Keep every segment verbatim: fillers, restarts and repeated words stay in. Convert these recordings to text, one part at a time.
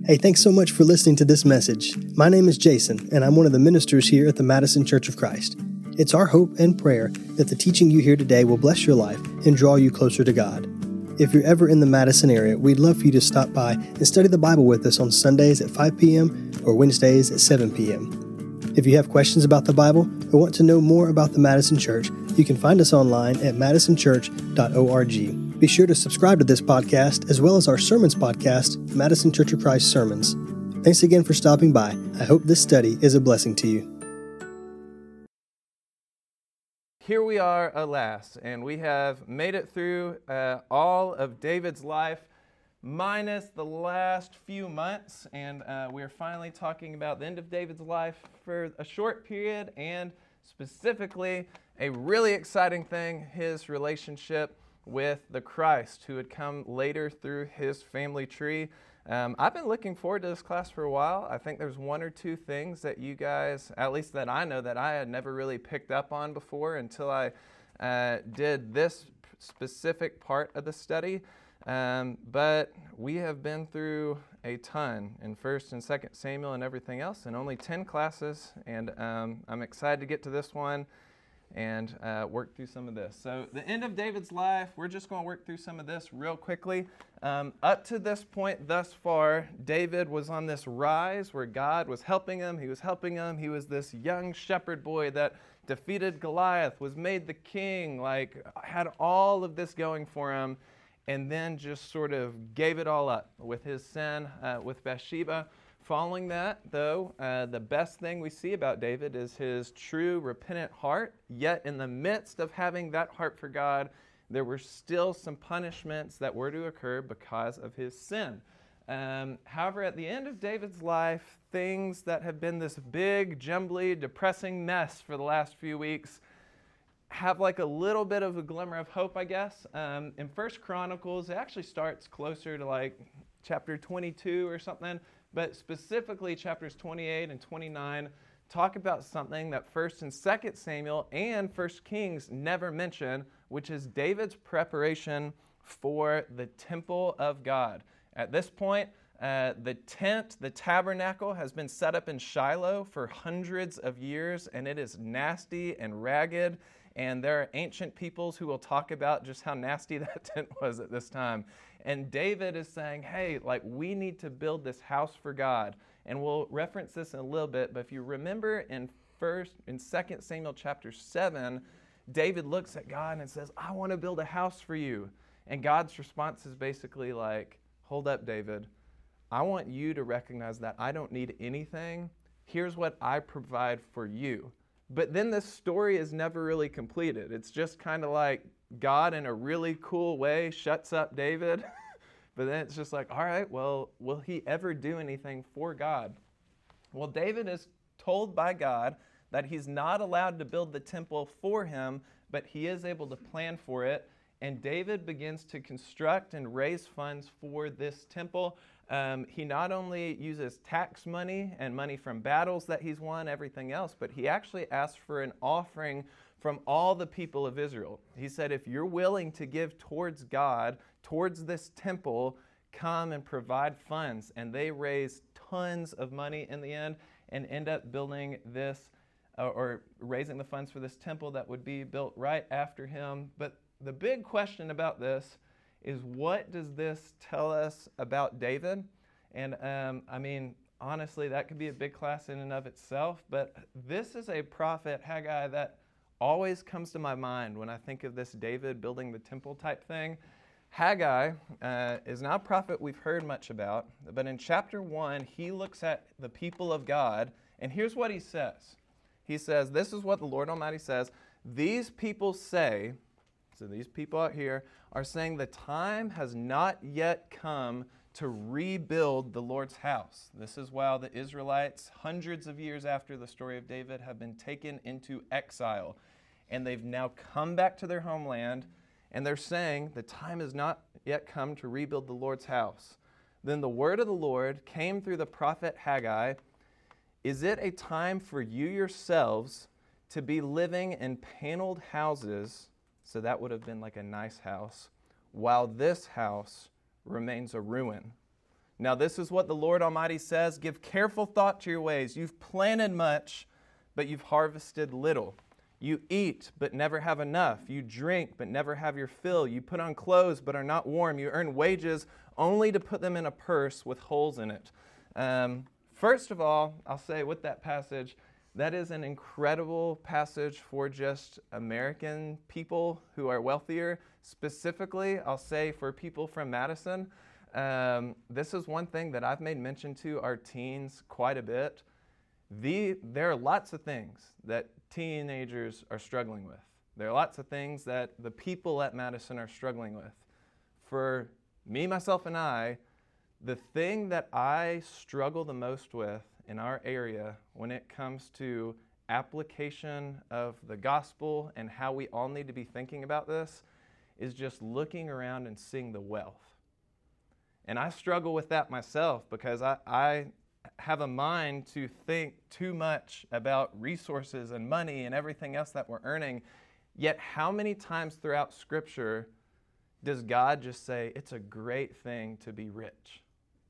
Hey, thanks so much for listening to this message. My name is Jason, and I'm one of the ministers here at the Madison Church of Christ. It's our hope and prayer that the teaching you hear today will bless your life and draw you closer to God. If you're ever in the Madison area, we'd love for you to stop by and study the Bible with us on Sundays at five p.m. or Wednesdays at seven p.m. If you have questions about the Bible or want to know more about the Madison Church, you can find us online at madison church dot org. Be sure to subscribe to this podcast as well as our sermons podcast, Madison Church of Christ Sermons. Thanks again for stopping by. I hope this study is a blessing to you. Here we are, alas, and we have made it through uh, all of David's life, minus the last few months, and uh, we're finally talking about the end of David's life for a short period, and specifically a really exciting thing, his relationship with the Christ, who had come later through his family tree. Um, I've been looking forward to this class for a while. I think there's one or two things that you guys, at least that I know, that I had never really picked up on before until I uh, did this specific part of the study. Um, but we have been through a ton in First and Second Samuel and everything else, and only ten classes, and um, I'm excited to get to this one and uh, work through some of this. So the end of David's life, we're just going to work through some of this real quickly. Um, up to this point thus far, David was on this rise where God was helping him. He was helping him. He was this young shepherd boy that defeated Goliath, was made the king, like had all of this going for him, and then just sort of gave it all up with his sin uh, with Bathsheba. Following that, though, uh, the best thing we see about David is his true repentant heart. Yet in the midst of having that heart for God, there were still some punishments that were to occur because of his sin. Um, however, at the end of David's life, things that have been this big, jumbly, depressing mess for the last few weeks have like a little bit of a glimmer of hope, I guess. Um, in First Chronicles, it actually starts closer to like chapter twenty-two or something. But specifically, chapters twenty-eight and twenty-nine talk about something that First and Second Samuel and First Kings never mention, which is David's preparation for the temple of God. At this point, uh, the tent, the tabernacle, has been set up in Shiloh for hundreds of years, and it is nasty and ragged. And there are ancient peoples who will talk about just how nasty that tent was at this time. And David is saying, hey, like we need to build this house for God. And we'll reference this in a little bit, but if you remember in first, in Second Samuel chapter seven, David looks at God and says, I want to build a house for you. And God's response is basically like, hold up, David. I want you to recognize that I don't need anything. Here's what I provide for you. But then this story is never really completed. It's just kind of like God in a really cool way shuts up David. But then it's just like, all right, well, will he ever do anything for God? Well, David is told by God that he's not allowed to build the temple for him, but he is able to plan for it. And David begins to construct and raise funds for this temple. Um, he not only uses tax money and money from battles that he's won, everything else, but he actually asks for an offering from all the people of Israel. He said, if you're willing to give towards God, towards this temple, come and provide funds. And they raise tons of money in the end and end up building this uh, or raising the funds for this temple that would be built right after him. But the big question about this is, what does this tell us about David? And um, I mean, honestly, that could be a big class in and of itself, but this is a prophet, Haggai, that always comes to my mind when I think of this David building the temple type thing. Haggai uh, is not a prophet we've heard much about, but in chapter one, he looks at the people of God, and here's what he says. He says, this is what the Lord Almighty says, these people say, so these people out here are saying the time has not yet come to rebuild the Lord's house. This is while the Israelites, hundreds of years after the story of David, have been taken into exile. And they've now come back to their homeland, and they're saying the time has not yet come to rebuild the Lord's house. Then the word of the Lord came through the prophet Haggai. Is it a time for you yourselves to be living in paneled houses? So that would have been like a nice house, while this house remains a ruin. Now this is what the Lord Almighty says, give careful thought to your ways. You've planted much, but you've harvested little. You eat, but never have enough. You drink, but never have your fill. You put on clothes, but are not warm. You earn wages only to put them in a purse with holes in it. Um, first of all, I'll say with that passage, that is an incredible passage for just American people who are wealthier. Specifically, I'll say for people from Madison, um, this is one thing that I've made mention to our teens quite a bit. The, there are lots of things that teenagers are struggling with. There are lots of things that the people at Madison are struggling with. For me, myself, and I, the thing that I struggle the most with in our area when it comes to application of the gospel and how we all need to be thinking about this is just looking around and seeing the wealth. And I struggle with that myself because I, I have a mind to think too much about resources and money and everything else that we're earning. Yet how many times throughout Scripture does God just say it's a great thing to be rich?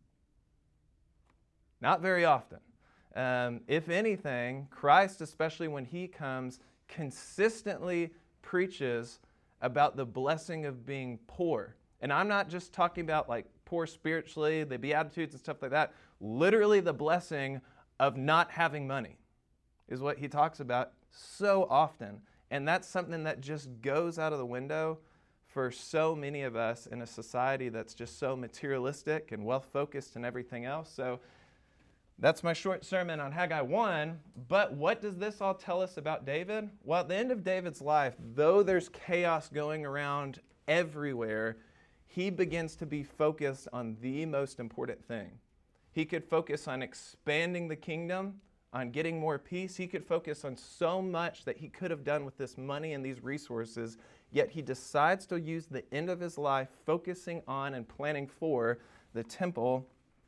Not very often. Um, if anything, Christ, especially when he comes, consistently preaches about the blessing of being poor. And I'm not just talking about like poor spiritually, the Beatitudes and stuff like that. Literally the blessing of not having money is what he talks about so often. And that's something that just goes out of the window for so many of us in a society that's just so materialistic and wealth-focused and everything else. So that's my short sermon on Haggai one. But what does this all tell us about David? Well, at the end of David's life, though there's chaos going around everywhere, he begins to be focused on the most important thing. He could focus on expanding the kingdom, on getting more peace. He could focus on so much that he could have done with this money and these resources, yet he decides to use the end of his life focusing on and planning for the temple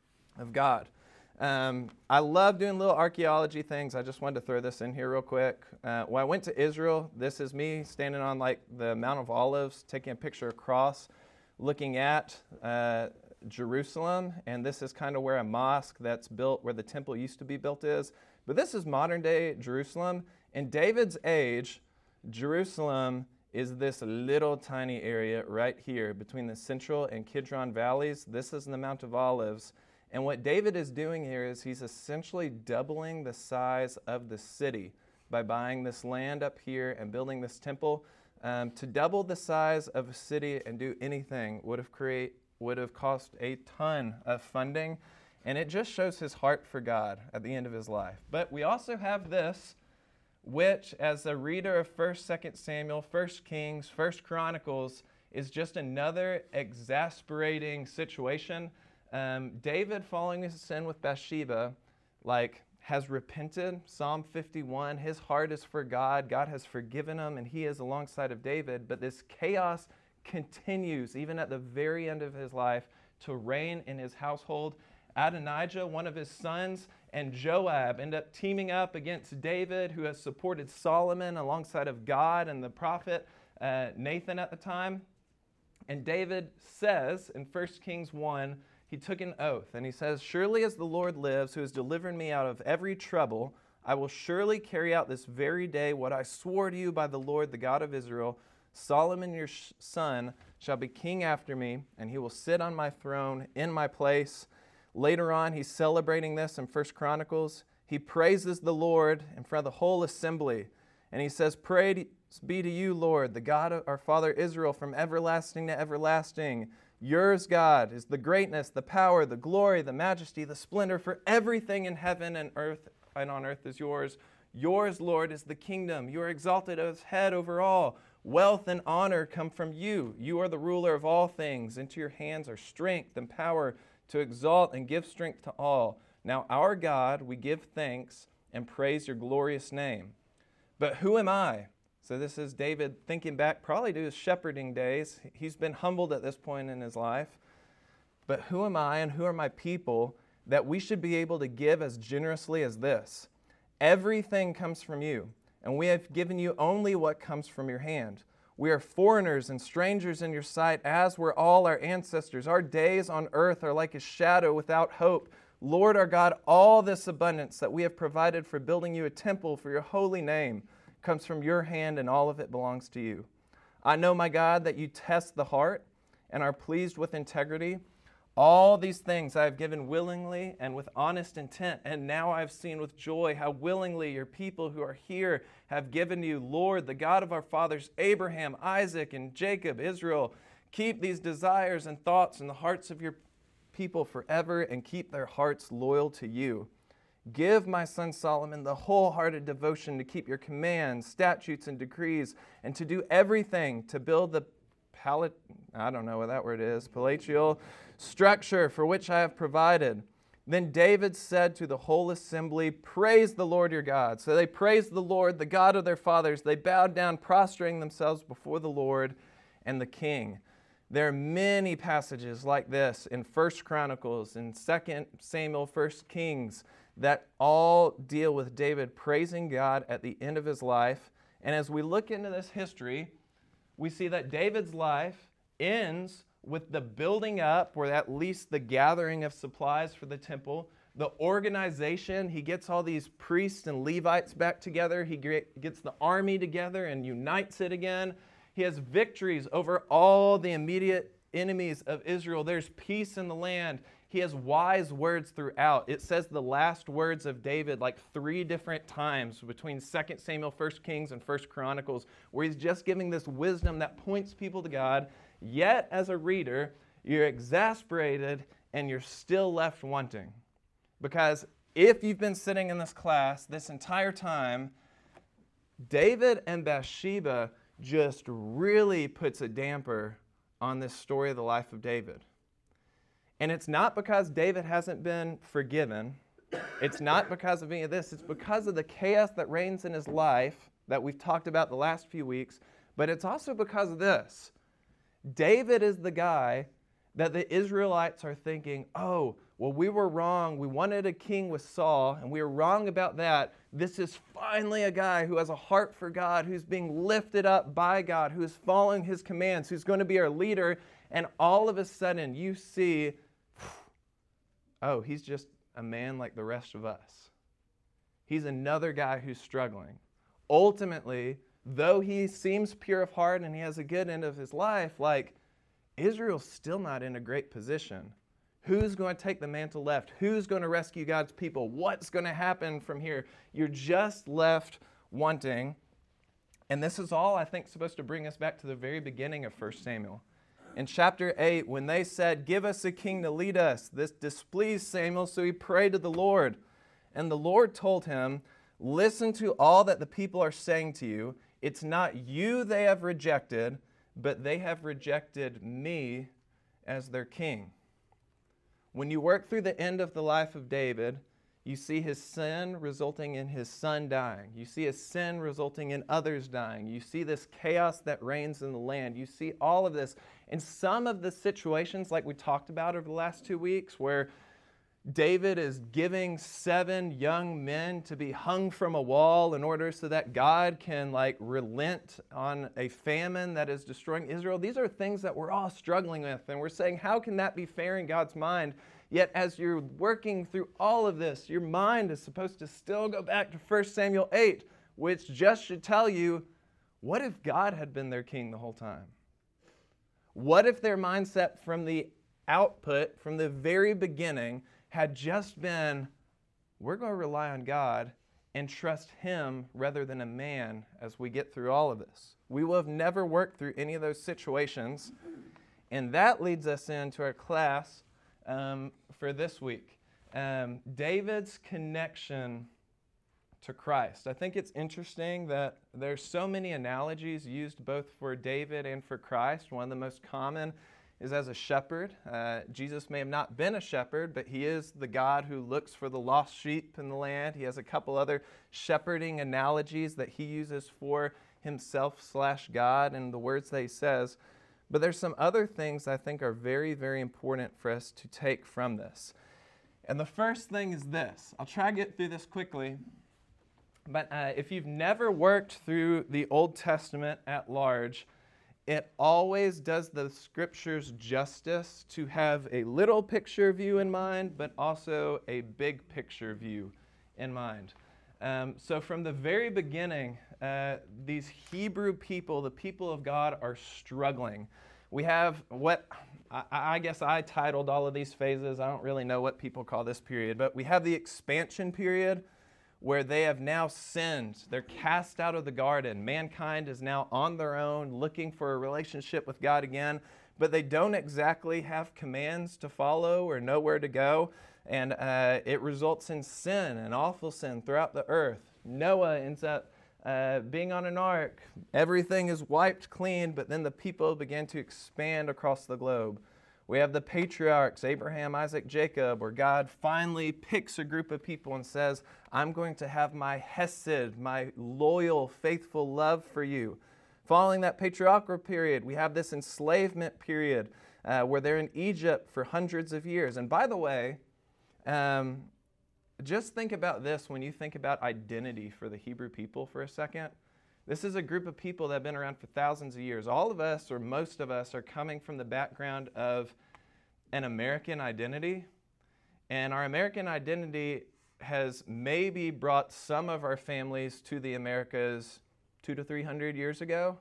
of God. Um, I love doing little archaeology things. I just wanted to throw this in here real quick. Uh, when I went to Israel, this is me standing on like the Mount of Olives, taking a picture across, looking at uh, Jerusalem, and this is kind of where a mosque that's built, where the temple used to be built is. But this is modern day Jerusalem. In David's age, Jerusalem is this little tiny area right here between the Central and Kidron valleys. This is the Mount of Olives. And what David is doing here is he's essentially doubling the size of the city by buying this land up here and building this temple. Um, to double the size of a city and do anything would have create would have cost a ton of funding, and it just shows his heart for God at the end of his life. But we also have this, which as a reader of First, Second Samuel, First Kings, First Chronicles, is just another exasperating situation. Um, David, following his sin with Bathsheba, like has repented. Psalm fifty-one, his heart is for God. God has forgiven him, and he is alongside of David. But this chaos continues, even at the very end of his life, to reign in his household. Adonijah, one of his sons, and Joab end up teaming up against David, who has supported Solomon alongside of God and the prophet uh, Nathan at the time. And David says in First Kings one, he took an oath, and he says, "Surely as the Lord lives, who has delivered me out of every trouble, I will surely carry out this very day what I swore to you by the Lord, the God of Israel. Solomon your sh- son shall be king after me, and he will sit on my throne in my place." Later on, he's celebrating this in First Chronicles. He praises the Lord in front of the whole assembly, and he says, "Praise be to you, Lord, the God of our father Israel, from everlasting to everlasting. Yours, God, is the greatness, the power, the glory, the majesty, the splendor, for everything in heaven and earth and on earth is yours. Yours, Lord, is the kingdom. You are exalted as head over all. Wealth and honor come from you. You are the ruler of all things. Into your hands are strength and power to exalt and give strength to all. Now, our God, we give thanks and praise your glorious name. But who am I?" So this is David thinking back probably to his shepherding days. He's been humbled at this point in his life. "But who am I and who are my people that we should be able to give as generously as this? Everything comes from you, and we have given you only what comes from your hand. We are foreigners and strangers in your sight, as were all our ancestors. Our days on earth are like a shadow without hope. Lord our God, all this abundance that we have provided for building you a temple for your holy name comes from your hand, and all of it belongs to you. I know, my God, that you test the heart and are pleased with integrity. All these things I have given willingly and with honest intent, and now I have seen with joy how willingly your people who are here have given you, Lord, the God of our fathers, Abraham, Isaac, and Jacob, Israel. Keep these desires and thoughts in the hearts of your people forever, and keep their hearts loyal to you. Give my son Solomon the wholehearted devotion to keep your commands, statutes, and decrees, and to do everything to build the palat, I don't know what that word is, palatial structure for which I have provided. Then David said to the whole assembly, praise the Lord your God. So they praised the Lord, the God of their fathers. They bowed down, prostrating themselves before the Lord and the king. There are many passages like this in First Chronicles, in Second Samuel, First Kings, that all deal with David praising God at the end of his life. And as we look into this history, we see that David's life ends with the building up, or at least the gathering of supplies for the temple, the organization. He gets all these priests and Levites back together. He gets the army together and unites it again. He has victories over all the immediate enemies of Israel. There's peace in the land. He has wise words throughout. It says the last words of David like three different times between Second Samuel, First Kings, and First Chronicles, where he's just giving this wisdom that points people to God. Yet, as a reader, you're exasperated and you're still left wanting. Because if you've been sitting in this class this entire time, David and Bathsheba just really puts a damper on this story of the life of David. And it's not because David hasn't been forgiven. It's not because of any of this. It's because of the chaos that reigns in his life that we've talked about the last few weeks. But it's also because of this. David is the guy that the Israelites are thinking, oh, well, we were wrong. We wanted a king with Saul, and we were wrong about that. This is finally a guy who has a heart for God, who's being lifted up by God, who is following his commands, who's going to be our leader. And all of a sudden, you see, oh, he's just a man like the rest of us. He's another guy who's struggling. Ultimately, though he seems pure of heart and he has a good end of his life, like, Israel's still not in a great position. Who's going to take the mantle left? Who's going to rescue God's people? What's going to happen from here? You're just left wanting. And this is all, I think, supposed to bring us back to the very beginning of First Samuel. In chapter eight, when they said, give us a king to lead us, this displeased Samuel, so he prayed to the Lord. And the Lord told him, listen to all that the people are saying to you. It's not you they have rejected, but they have rejected me as their king. When you work through the end of the life of David, you see his sin resulting in his son dying. You see his sin resulting in others dying. You see this chaos that reigns in the land. You see all of this. And some of the situations, like we talked about over the last two weeks, where David is giving seven young men to be hung from a wall in order so that God can like relent on a famine that is destroying Israel. These are things that we're all struggling with. And we're saying, how can that be fair in God's mind? Yet as you're working through all of this, your mind is supposed to still go back to First Samuel eight, which just should tell you, what if God had been their king the whole time? What if their mindset from the output, from the very beginning, had just been, we're going to rely on God and trust Him rather than a man as we get through all of this. We will have never worked through any of those situations. And that leads us into our class um, for this week. Um, David's connection to Christ. I think it's interesting that there's so many analogies used both for David and for Christ. One of the most common is as a shepherd. Uh, Jesus may have not been a shepherd, but he is the God who looks for the lost sheep in the land. He has a couple other shepherding analogies that he uses for himself slash God and the words that he says. But there's some other things I think are very, very important for us to take from this. And the first thing is this. I'll try to get through this quickly. But uh, if you've never worked through the Old Testament at large, it always does the scriptures justice to have a little picture view in mind, but also a big picture view in mind. Um, so from the very beginning, uh, these Hebrew people, the people of God, are struggling. We have what I, I guess I titled all of these phases. I don't really know what people call this period, but we have the expansion period, where they have now sinned. They're cast out of the garden. Mankind is now on their own, looking for a relationship with God again, but they don't exactly have commands to follow or know where to go, and uh, it results in sin, and awful sin throughout the earth. Noah ends up uh, being on an ark. Everything is wiped clean, but then the people begin to expand across the globe. We have the patriarchs, Abraham, Isaac, Jacob, where God finally picks a group of people and says, I'm going to have my hesed, my loyal, faithful love for you. Following that patriarchal period, we have this enslavement period uh, where they're in Egypt for hundreds of years. And by the way, um, just think about this when you think about identity for the Hebrew people for a second. This is a group of people that have been around for thousands of years. All of us, or most of us, are coming from the background of an American identity. And our American identity has maybe brought some of our families to the Americas two to three hundred years ago.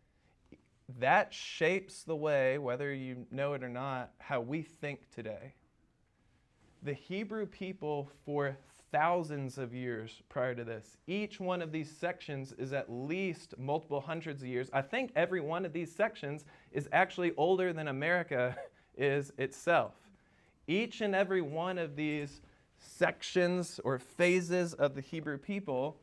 That shapes the way, whether you know it or not, how we think today. The Hebrew people for thousands of years prior to this. Each one of these sections is at least multiple hundreds of years. I think every one of these sections is actually older than America is itself. Each and every one of these sections or phases of the Hebrew people,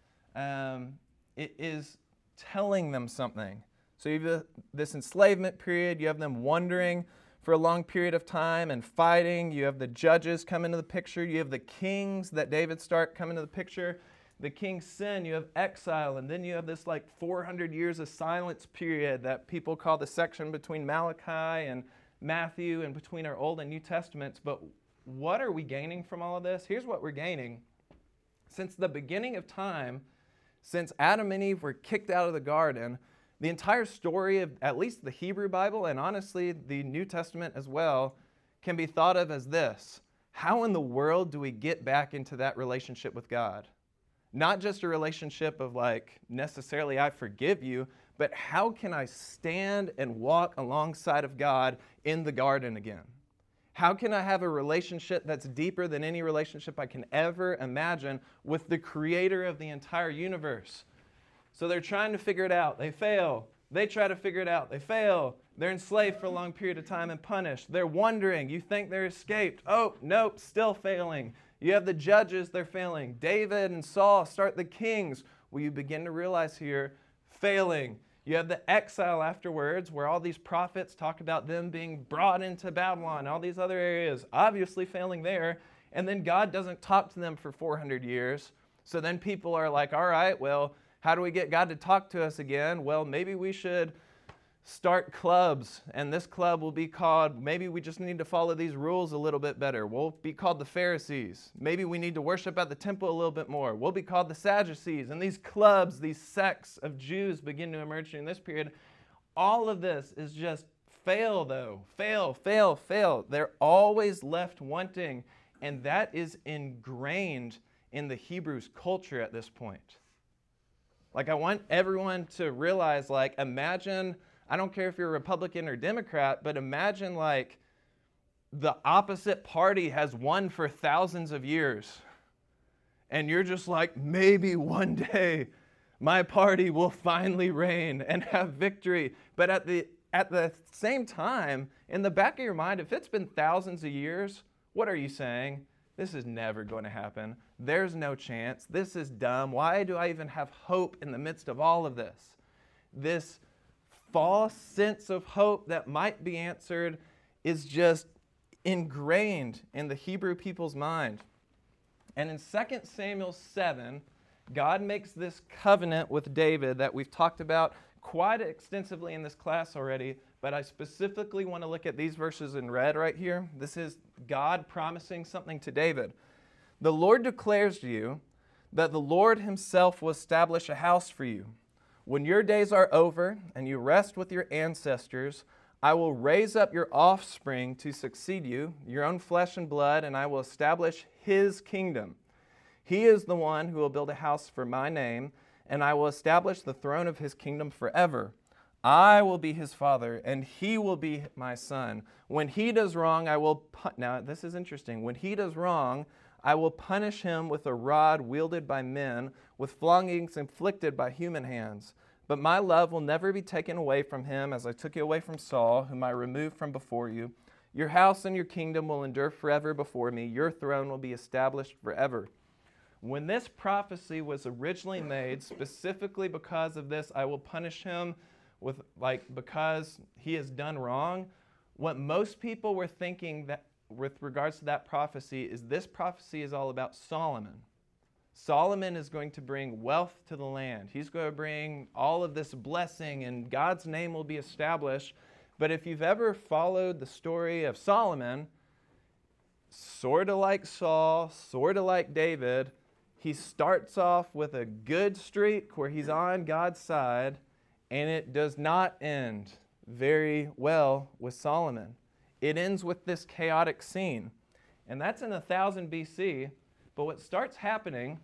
um, it is telling them something. So you have this enslavement period, you have them wandering for a long period of time and fighting. You have the judges come into the picture. You have the kings that David start come into the picture. The kings sin. You have exile. And then you have this like four hundred years of silence period that people call the section between Malachi and Matthew and between our Old and New Testaments. But what are we gaining from all of this? Here's what we're gaining. Since the beginning of time, since Adam and Eve were kicked out of the garden, the entire story of at least the Hebrew Bible, and honestly the New Testament as well, can be thought of as this. How in the world do we get back into that relationship with God? Not just a relationship of like, necessarily I forgive you, but how can I stand and walk alongside of God in the garden again? How can I have a relationship that's deeper than any relationship I can ever imagine with the creator of the entire universe? So they're trying to figure it out. They fail. They try to figure it out. They fail. They're enslaved for a long period of time and punished. They're wondering. You think they're escaped. Oh, nope, still failing. You have the judges, they're failing. David and Saul start the kings. Well, you begin to realize here, failing. You have the exile afterwards where all these prophets talk about them being brought into Babylon, all these other areas, obviously failing there. And then God doesn't talk to them for four hundred years. So then people are like, all right, well, how do we get God to talk to us again? Well, maybe we should start clubs, and this club will be called, maybe we just need to follow these rules a little bit better. We'll be called the Pharisees. Maybe we need to worship at the temple a little bit more. We'll be called the Sadducees. And these clubs, these sects of Jews begin to emerge during this period. All of this is just fail, though. Fail, fail, fail. They're always left wanting, and that is ingrained in the Hebrews' culture at this point. Like, I want everyone to realize, like, imagine, I don't care if you're a Republican or Democrat, but imagine, like, the opposite party has won for thousands of years. And you're just like, maybe one day my party will finally reign and have victory. But at the, at the same time, in the back of your mind, if it's been thousands of years, what are you saying? This is never going to happen. There's no chance. This is dumb. Why do I even have hope in the midst of all of this? This false sense of hope that might be answered is just ingrained in the Hebrew people's mind. And in Second Samuel seven, God makes this covenant with David that we've talked about quite extensively in this class already, but I specifically want to look at these verses in red right here. This is God promising something to David. The Lord declares to you that the Lord himself will establish a house for you. When your days are over and you rest with your ancestors, I will raise up your offspring to succeed you, your own flesh and blood, and I will establish his kingdom. He is the one who will build a house for my name, and I will establish the throne of his kingdom forever. I will be his father, and he will be my son. When he does wrong, I will pun- now this is interesting. When he does wrong, I will punish him with a rod wielded by men, with floggings inflicted by human hands. But my love will never be taken away from him, as I took it away from Saul, whom I removed from before you. Your house and your kingdom will endure forever before me. Your throne will be established forever. When this prophecy was originally made, specifically because of this, I will punish him with, like, because he has done wrong, what most people were thinking that with regards to that prophecy is this prophecy is all about Solomon. Solomon is going to bring wealth to the land. He's going to bring all of this blessing, and God's name will be established. But if you've ever followed the story of Solomon, sort of like Saul, sort of like David, he starts off with a good streak where he's on God's side, and it does not end very well with Solomon. It ends with this chaotic scene. And that's in one thousand B C. But what starts happening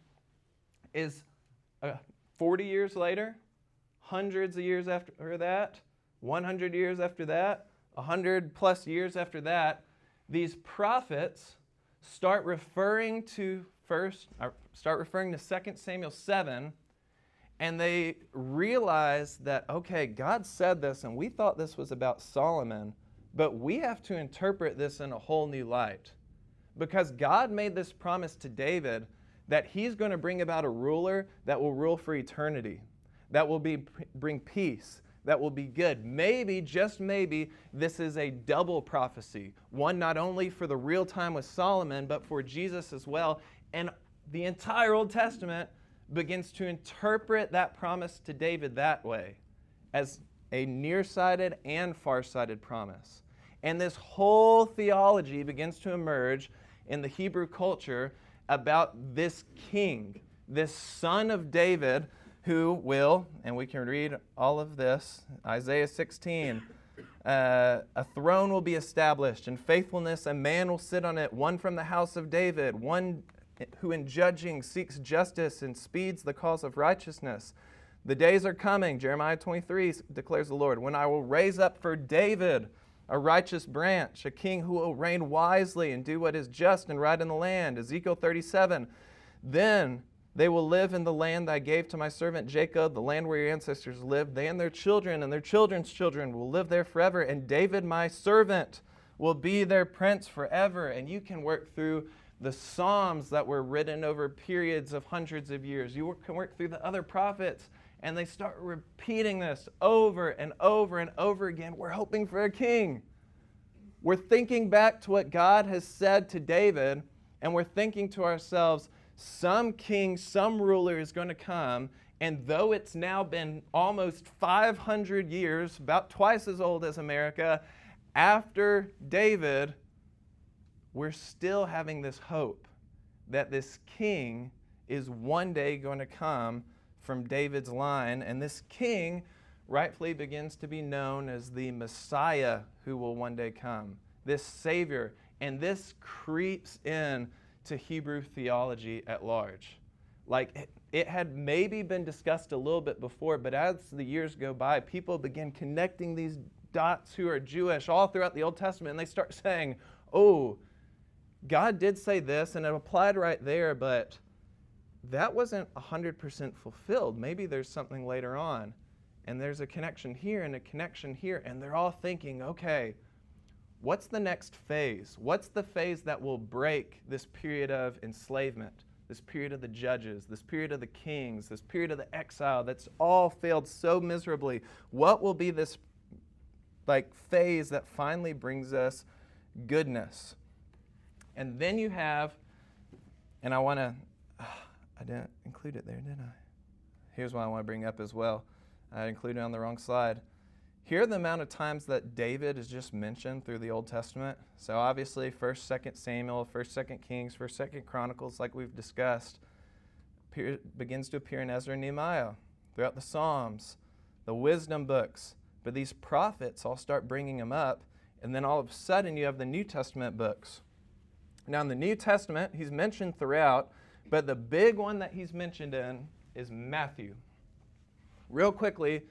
is uh, forty years later, hundreds of years after that, one hundred years after that, one hundred plus years after that, these prophets start referring to first, uh, start referring to Second Samuel seven, and they realize that, okay, God said this, and we thought this was about Solomon, but we have to interpret this in a whole new light. Because God made this promise to David that he's going to bring about a ruler that will rule for eternity, that will be bring peace, that will be good. Maybe, just maybe, this is a double prophecy, one not only for the real time with Solomon, but for Jesus as well. And the entire Old Testament begins to interpret that promise to David that way, as a nearsighted and farsighted promise. And this whole theology begins to emerge in the Hebrew culture about this king, this son of David, who will, and we can read all of this, Isaiah sixteen, uh, a throne will be established, in faithfulness a man will sit on it, one from the house of David, one who in judging seeks justice and speeds the cause of righteousness. The days are coming, Jeremiah twenty-three declares the Lord, when I will raise up for David a righteous branch, a king who will reign wisely and do what is just and right in the land. Ezekiel thirty-seven, then they will live in the land I gave to my servant Jacob, the land where your ancestors lived. They and their children and their children's children will live there forever. And David, my servant, will be their prince forever. And you can work through the Psalms that were written over periods of hundreds of years. You can work through the other prophets, and they start repeating this over and over and over again. We're hoping for a king. We're thinking back to what God has said to David, and we're thinking to ourselves, some king, some ruler is going to come, and though it's now been almost five hundred years, about twice as old as America, after David, we're still having this hope that this king is one day going to come from David's line, and this king rightfully begins to be known as the Messiah who will one day come, this Savior, and this creeps in to Hebrew theology at large. Like, it, it had maybe been discussed a little bit before, but as the years go by, people begin connecting these dots who are Jewish all throughout the Old Testament, and they start saying, oh, God did say this, and it applied right there, but that wasn't one hundred percent fulfilled. Maybe there's something later on, and there's a connection here and a connection here, and they're all thinking, okay, what's the next phase? What's the phase that will break this period of enslavement, this period of the judges, this period of the kings, this period of the exile that's all failed so miserably? What will be this like phase that finally brings us goodness? And then you have, and I want to, I didn't include it there, did I? Here's what I want to bring up as well. I included it on the wrong slide. Here are the amount of times that David is just mentioned through the Old Testament. So obviously, first, second Samuel, first, second Kings, first, second Chronicles, like we've discussed, appear, begins to appear in Ezra and Nehemiah. throughout the Psalms, the wisdom books. But these prophets all start bringing him up, and then all of a sudden you have the New Testament books. Now in the New Testament, he's mentioned throughout, but the big one that he's mentioned in is Matthew. Real quickly,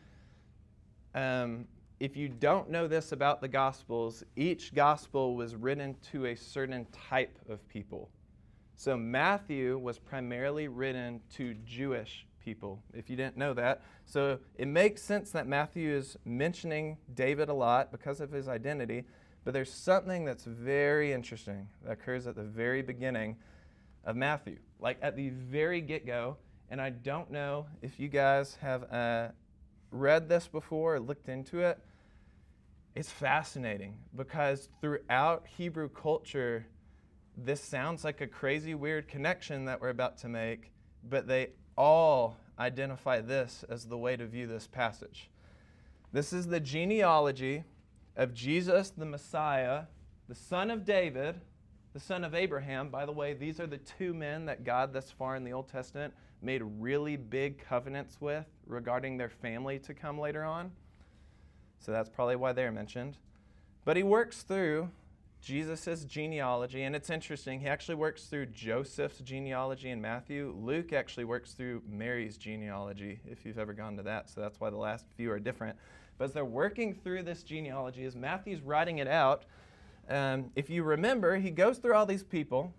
um, if you don't know this about the Gospels, each Gospel was written to a certain type of people. So Matthew was primarily written to Jewish people, if you didn't know that. So it makes sense that Matthew is mentioning David a lot because of his identity, but there's something that's very interesting that occurs at the very beginning of Matthew, like at the very get-go. And I don't know if you guys have uh, read this before or looked into it. It's fascinating because throughout Hebrew culture, this sounds like a crazy, weird connection that we're about to make, but they all identify this as the way to view this passage. This is the genealogy of Jesus, the Messiah, the son of David, the son of Abraham. By the way, these are the two men that God thus far in the Old Testament made really big covenants with regarding their family to come later on. So that's probably why they're mentioned. But he works through Jesus' genealogy, and it's interesting. He actually works through Joseph's genealogy in Matthew. Luke actually works through Mary's genealogy, if you've ever gone to that. So that's why the last few are different. But as they're working through this genealogy, as Matthew's writing it out, um, if you remember, he goes through all these people,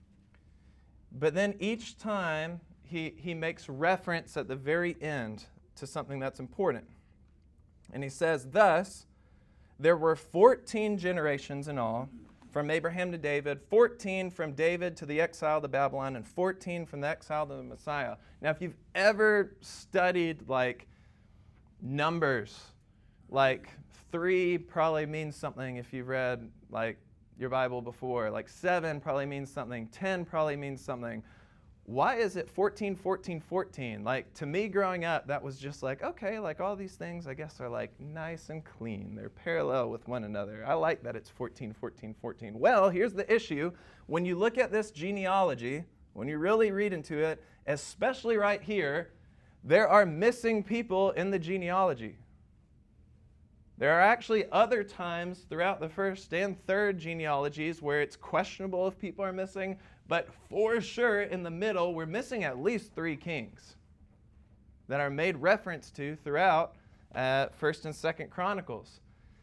but then each time he, he makes reference at the very end to something that's important. And he says, thus, there were fourteen generations in all, from Abraham to David, fourteen from David to the exile to Babylon, and fourteen from the exile to the Messiah. Now, if you've ever studied, like, numbers, like, three probably means something if you've read, like, your Bible before. Like, seven probably means something. ten probably means something. Why is it fourteen, fourteen, fourteen? Like, to me growing up, that was just like, okay, like all these things, I guess, are like nice and clean. They're parallel with one another. I like that it's fourteen, fourteen, fourteen. Well, here's the issue. When you look at this genealogy, when you really read into it, especially right here, there are missing people in the genealogy. There are actually other times throughout the first and third genealogies where it's questionable if people are missing, but for sure in the middle, we're missing at least three kings that are made reference to throughout uh, First and Second Chronicles.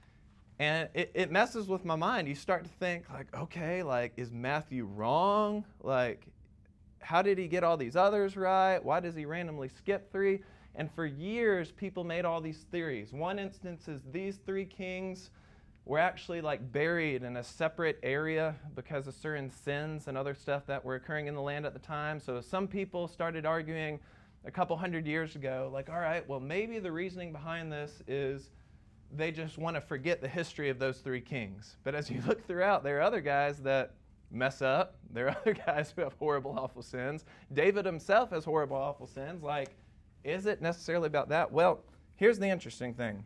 And it, it messes with my mind. You start to think, like, okay, like, is Matthew wrong? Like, how did he get all these others right? Why does he randomly skip three? And for years, people made all these theories. One instance is these three kings were actually like buried in a separate area because of certain sins and other stuff that were occurring in the land at the time. So some people started arguing a couple hundred years ago, like, all right, well, maybe the reasoning behind this is they just want to forget the history of those three kings. But as you look throughout, there are other guys that mess up. There are other guys who have horrible, awful sins. David himself has horrible, awful sins. Like, is it necessarily about that? Well, here's the interesting thing.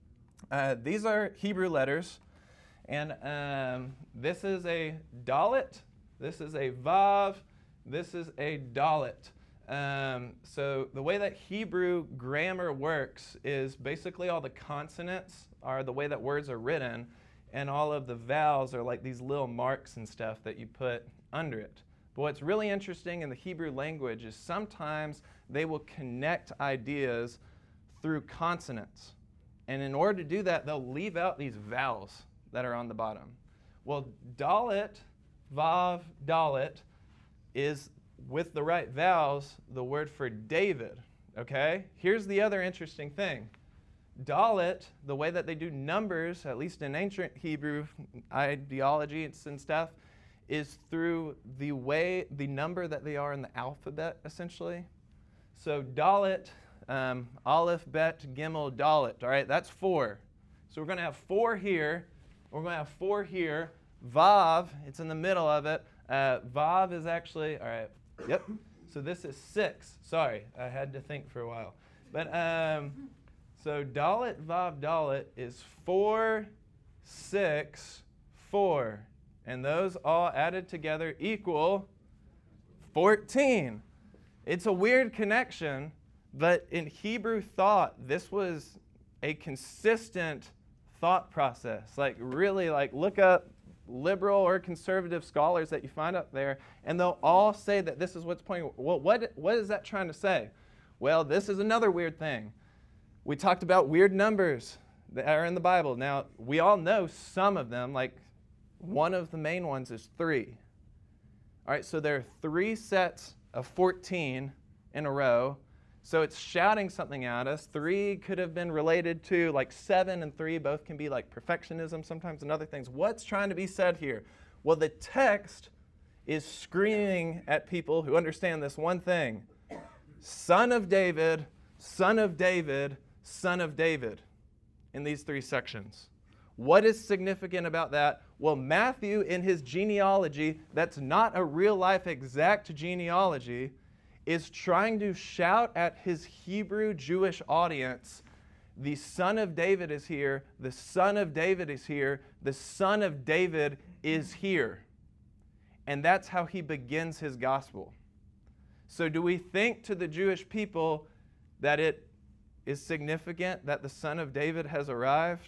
Uh, these are Hebrew letters, and um, this is a dalet, this is a vav, this is a dalet. Um, so the way that Hebrew grammar works is basically all the consonants are the way that words are written, and all of the vowels are like these little marks and stuff that you put under it. But what's really interesting in the Hebrew language is sometimes they will connect ideas through consonants. And in order to do that, they'll leave out these vowels that are on the bottom. Well, dalet, vav, dalet, is, with the right vowels, the word for David, okay? Here's the other interesting thing. Dalet, the way that they do numbers, at least in ancient Hebrew ideology and stuff, is through the way, the number that they are in the alphabet, essentially. So dalet, Um, Aleph, Bet, Gimel, Dalet, all right, that's four. So we're going to have four here. We're going to have four here. Vav, it's in the middle of it. Uh, Vav is actually, all right, yep. So this is six. Sorry, I had to think for a while. But um, so Dalet, Vav, Dalet is four, six, four. And those all added together equal fourteen. It's a weird connection, But in Hebrew thought, this was a consistent thought process. Like really, like look up liberal or conservative scholars that you find up there, and they'll all say that this is what's pointing. Well, what what is that trying to say? Well, this is another weird thing. We talked about weird numbers that are in the Bible. Now, we all know some of them, like one of the main ones is three. All right, so there are three sets of fourteen in a row. So it's shouting something at us. Three could have been related to, like seven and three both can be like perfectionism sometimes and other things. What's trying to be said here? Well, the text is screaming at people who understand this one thing. Son of David, son of David, son of David in these three sections. What is significant about that? Well, Matthew in his genealogy, that's not a real life exact genealogy, is trying to shout at his Hebrew Jewish audience, the son of David is here, the son of David is here, the son of David is here. And that's how he begins his gospel. So do we think to the Jewish people that it is significant that the son of David has arrived?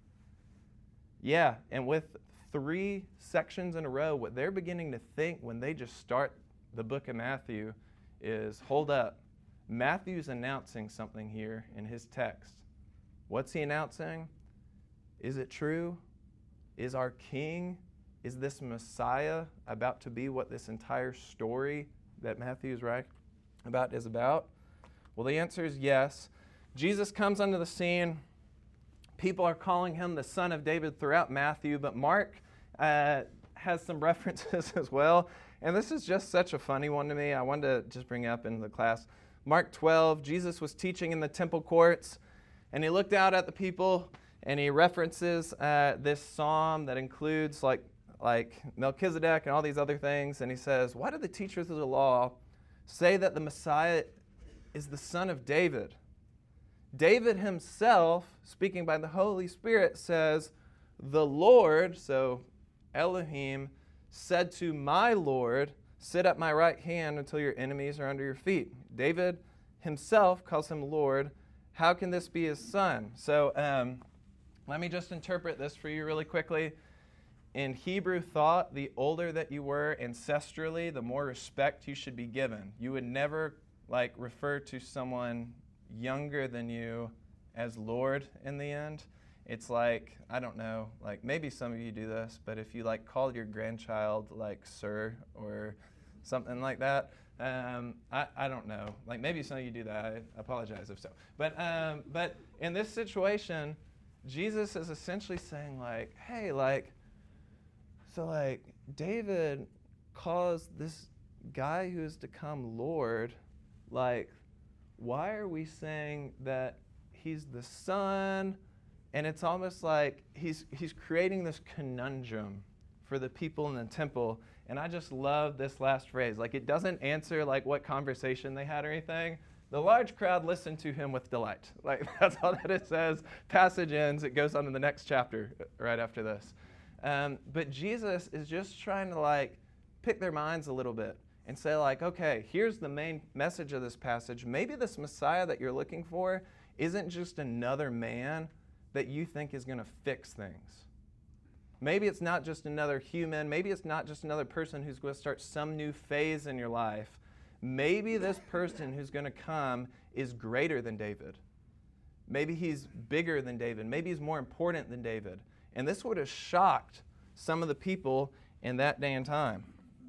Yeah, and with three sections in a row, what they're beginning to think when they just start the book of Matthew is, hold up, Matthew's announcing something here in his text. What's he announcing? Is it true? Is our king, is this Messiah about to be what this entire story that Matthew is writing about is about? Well, the answer is yes. Jesus comes onto the scene. People are calling him the son of David throughout Matthew, but Mark uh, has some references as well. And this is just such a funny one to me. I wanted to just bring it up in the class. Mark twelve, Jesus was teaching in the temple courts, and he looked out at the people, and he references uh, this psalm that includes like, like Melchizedek and all these other things. And he says, why do the teachers of the law say that the Messiah is the son of David? David himself, speaking by the Holy Spirit, says, the Lord, so Elohim, said to my Lord, sit at my right hand until your enemies are under your feet. David himself calls him Lord. How can this be his son? So um, let me just interpret this for you really quickly. In Hebrew thought, the older that you were ancestrally, the more respect you should be given. You would never like refer to someone younger than you as Lord in the end. It's like, I don't know, like maybe some of you do this, but if you like call your grandchild like sir or something like that, um, I, I don't know. Like maybe some of you do that. I apologize if so. But um, but in this situation, Jesus is essentially saying like, hey, like, so like David calls this guy who is to come Lord, like, why are we saying that he's the son? And it's almost like he's he's creating this conundrum for the people in the temple. And I just love this last phrase. Like it doesn't answer like what conversation they had or anything. The large crowd listened to him with delight. Like that's all that it says. Passage ends. It goes on to the next chapter right after this. Um, but Jesus is just trying to like pick their minds a little bit and say like, okay, here's the main message of this passage. Maybe this Messiah that you're looking for isn't just another man that you think is going to fix things. Maybe it's not just another human. Maybe it's not just another person who's going to start some new phase in your life. Maybe this person who's going to come is greater than David. Maybe he's bigger than David. Maybe he's more important than David. And this would have shocked some of the people in that day and time.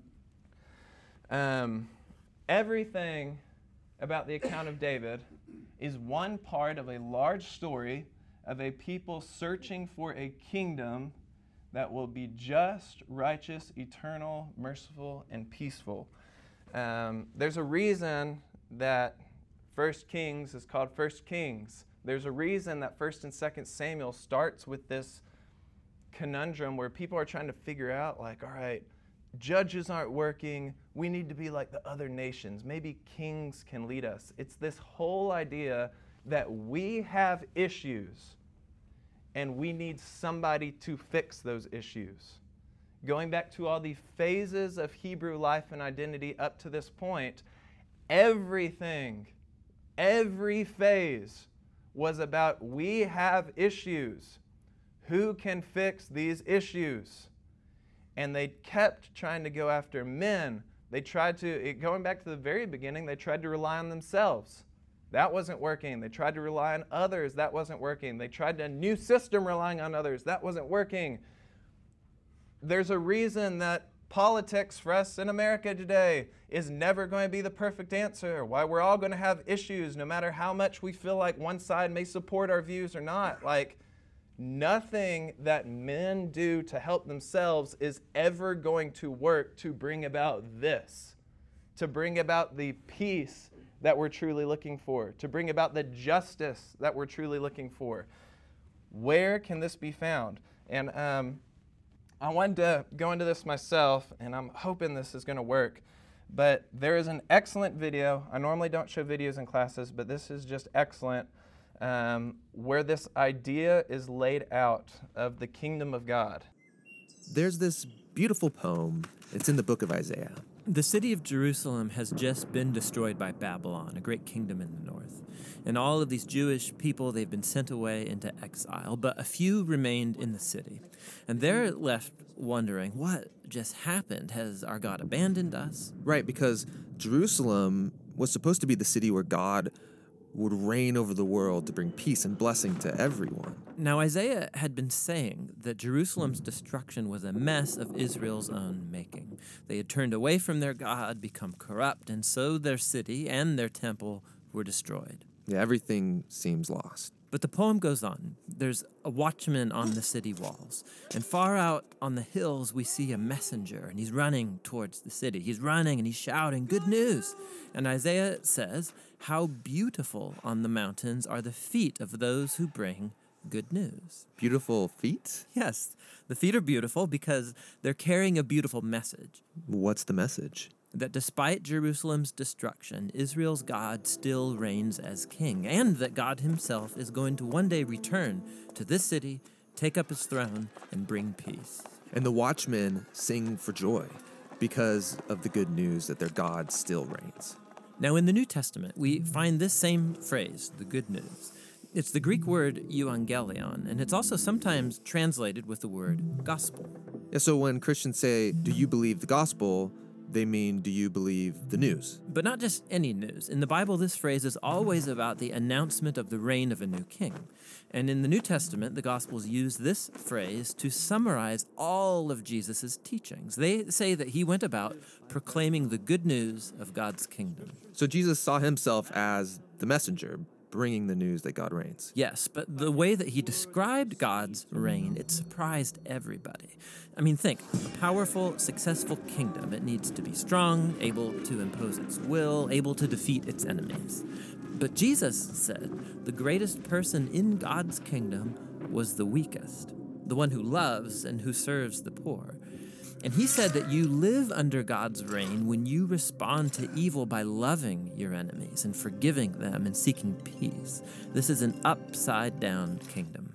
Um, everything about the account of David is one part of a large story of a people searching for a kingdom that will be just, righteous, eternal, merciful, and peaceful. Um, there's a reason that First Kings is called First Kings. There's a reason that First and Second Samuel starts with this conundrum where people are trying to figure out, like, all right, judges aren't working. We need to be like the other nations. Maybe kings can lead us. It's this whole idea that we have issues and we need somebody to fix those issues. Going back to all the phases of Hebrew life and identity up to this point, everything Every phase was about, we have issues. Who can fix these issues? And they kept trying to go after men. They tried to, going back to the very beginning, they tried to rely on themselves. That wasn't working. They tried to rely on others. That wasn't working. They tried a new system relying on others. That wasn't working. There's a reason that politics for us in America today is never going to be the perfect answer. Why we're all going to have issues no matter how much we feel like one side may support our views or not. Like, nothing that men do to help themselves is ever going to work to bring about this, to bring about the peace that we're truly looking for, to bring about the justice that we're truly looking for. Where can this be found? And um, I wanted to go into this myself, and I'm hoping this is going to work. But there is an excellent video. I normally don't show videos in classes, but this is just excellent, um, where this idea is laid out of the kingdom of God. There's this beautiful poem. It's in the book of Isaiah. The city of Jerusalem has just been destroyed by Babylon, a great kingdom in the north. And all of these Jewish people, they've been sent away into exile, but a few remained in the city. And they're left wondering, what just happened? Has our God abandoned us? Right, because Jerusalem was supposed to be the city where God would reign over the world to bring peace and blessing to everyone. Now, Isaiah had been saying that Jerusalem's destruction was a mess of Israel's own making. They had turned away from their God, become corrupt, and so their city and their temple were destroyed. Yeah, everything seems lost. But the poem goes on. There's a watchman on the city walls, and far out on the hills we see a messenger, and he's running towards the city. He's running and he's shouting, "Good news!" And Isaiah says, "How beautiful on the mountains are the feet of those who bring good news." Beautiful feet? Yes, the feet are beautiful because they're carrying a beautiful message. What's the message? That despite Jerusalem's destruction, Israel's God still reigns as king, and that God himself is going to one day return to this city, take up his throne, and bring peace. And the watchmen sing for joy because of the good news that their God still reigns. Now, in the New Testament, we find this same phrase, the good news. It's the Greek word euangelion, and it's also sometimes translated with the word gospel. Yeah, so when Christians say, "Do you believe the gospel?" they mean, do you believe the news? But not just any news. In the Bible, this phrase is always about the announcement of the reign of a new king. And in the New Testament, the Gospels use this phrase to summarize all of Jesus' teachings. They say that he went about proclaiming the good news of God's kingdom. So Jesus saw himself as the messenger, bringing the news that God reigns. Yes, but the way that he described God's reign, it surprised everybody. I mean, think, a powerful, successful kingdom. It needs to be strong, able to impose its will, able to defeat its enemies. But Jesus said the greatest person in God's kingdom was the weakest, the one who loves and who serves the poor. And he said that you live under God's reign when you respond to evil by loving your enemies and forgiving them and seeking peace. This is an upside-down kingdom.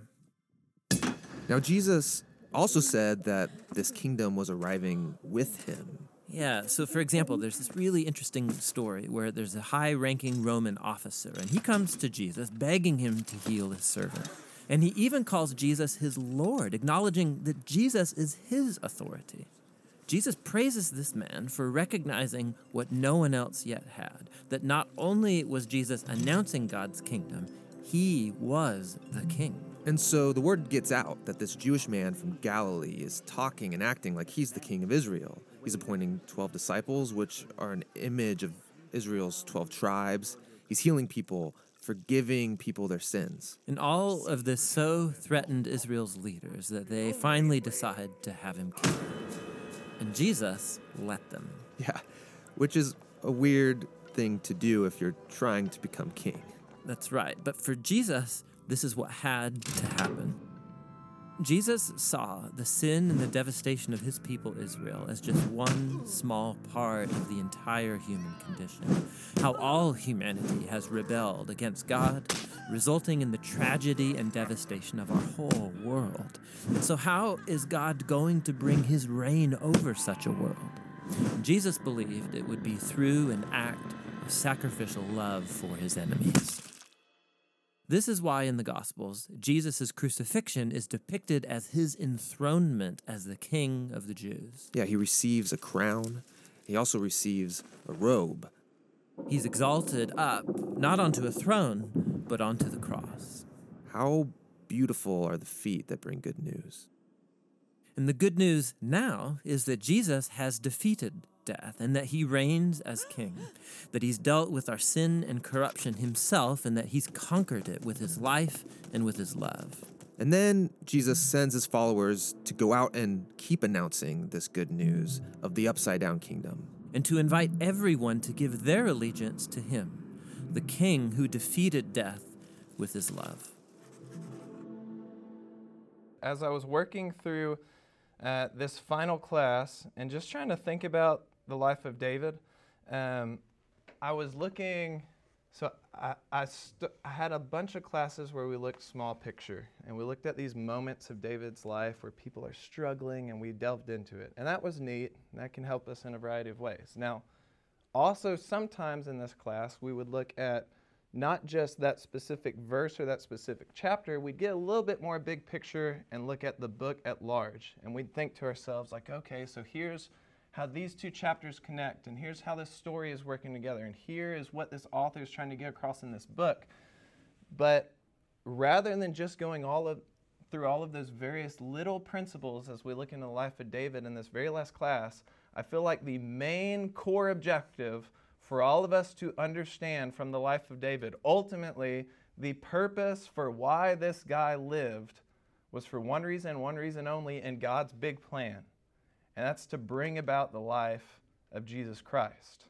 Now, Jesus also said that this kingdom was arriving with him. Yeah, so for example, there's this really interesting story where there's a high-ranking Roman officer, and he comes to Jesus begging him to heal his servant. And he even calls Jesus his Lord, acknowledging that Jesus is his authority. Jesus praises this man for recognizing what no one else yet had, that not only was Jesus announcing God's kingdom, he was the king. And so the word gets out that this Jewish man from Galilee is talking and acting like he's the king of Israel. He's appointing twelve disciples, which are an image of Israel's twelve tribes. He's healing people, forgiving people their sins. And all of this so threatened Israel's leaders that they finally decide to have him killed. And Jesus let them. Yeah, which is a weird thing to do if you're trying to become king. That's right. But for Jesus, this is what had to happen. Jesus saw the sin and the devastation of his people Israel as just one small part of the entire human condition. How all humanity has rebelled against God, resulting in the tragedy and devastation of our whole world. And so how is God going to bring his reign over such a world? Jesus believed it would be through an act of sacrificial love for his enemies. This is why in the Gospels, Jesus' crucifixion is depicted as his enthronement as the King of the Jews. Yeah, he receives a crown. He also receives a robe. He's exalted up, not onto a throne, but onto the cross. How beautiful are the feet that bring good news. And the good news now is that Jesus has defeated death and that he reigns as king, that he's dealt with our sin and corruption himself, and that he's conquered it with his life and with his love. And then Jesus sends his followers to go out and keep announcing this good news of the upside-down kingdom. And to invite everyone to give their allegiance to him, the king who defeated death with his love. As I was working through uh, this final class and just trying to think about the life of David, um, I was looking, so I, I, st- I had a bunch of classes where we looked small picture, and we looked at these moments of David's life where people are struggling, and we delved into it. And that was neat, and that can help us in a variety of ways. Now, also sometimes in this class, we would look at not just that specific verse or that specific chapter, we'd get a little bit more big picture and look at the book at large. And we'd think to ourselves like, okay, so here's how these two chapters connect, and here's how this story is working together, and here is what this author is trying to get across in this book. But rather than just going all of through all of those various little principles as we look into the life of David in this very last class, I feel like the main core objective for all of us to understand from the life of David, ultimately, the purpose for why this guy lived was for one reason, one reason only, in God's big plan. And that's to bring about the life of Jesus Christ.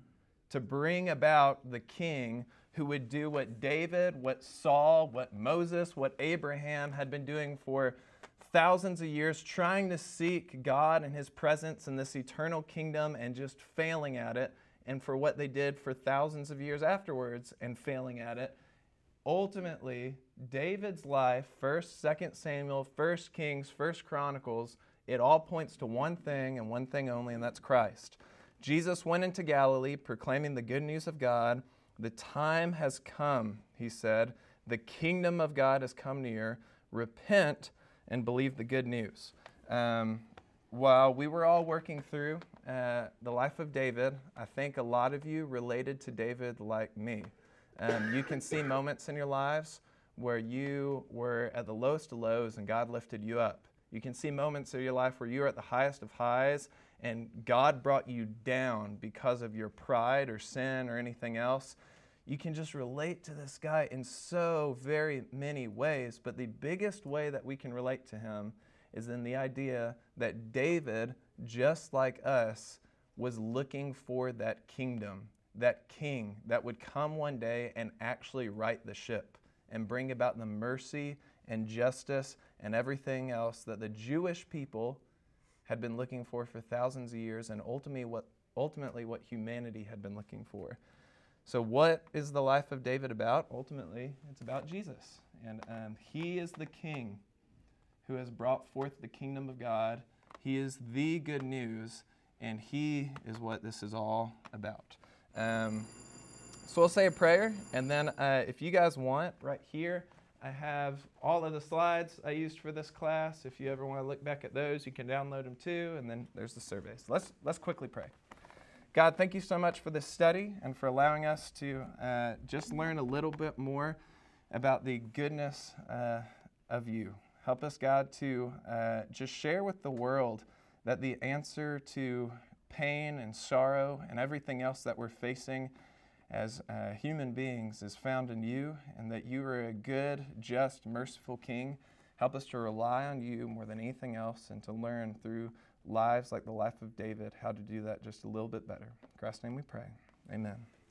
To bring about the king who would do what David, what Saul, what Moses, what Abraham had been doing for thousands of years, trying to seek God and his presence in this eternal kingdom and just failing at it, and for what they did for thousands of years afterwards and failing at it. Ultimately, David's life, First, Second Samuel, First Kings, First Chronicles, it all points to one thing and one thing only, and that's Christ. Jesus went into Galilee proclaiming the good news of God. The time has come, he said. The kingdom of God has come near. Repent and believe the good news. Um, while we were all working through uh, the life of David, I think a lot of you related to David like me. Um, you can see moments in your lives where you were at the lowest of lows and God lifted you up. You can see moments of your life where you were at the highest of highs and God brought you down because of your pride or sin or anything else. You can just relate to this guy in so very many ways, but the biggest way that we can relate to him is in the idea that David, just like us, was looking for that kingdom, that king that would come one day and actually right the ship and bring about the mercy and justice and everything else that the Jewish people had been looking for for thousands of years, and ultimately what, ultimately what humanity had been looking for. So what is the life of David about? Ultimately, it's about Jesus. And um, he is the king who has brought forth the kingdom of God. He is the good news, and he is what this is all about. Um, so we'll say a prayer, and then uh, if you guys want, right here, I have all of the slides I used for this class. If you ever want to look back at those, you can download them too, and then there's the surveys. Let's, let's quickly pray. God, thank you so much for this study and for allowing us to uh, just learn a little bit more about the goodness uh, of you. Help us, God, to uh, just share with the world that the answer to pain and sorrow and everything else that we're facing as uh, human beings is found in you, and that you are a good, just, merciful King. Help us to rely on you more than anything else and to learn through lives like the life of David how to do that just a little bit better. In Christ's name we pray. Amen.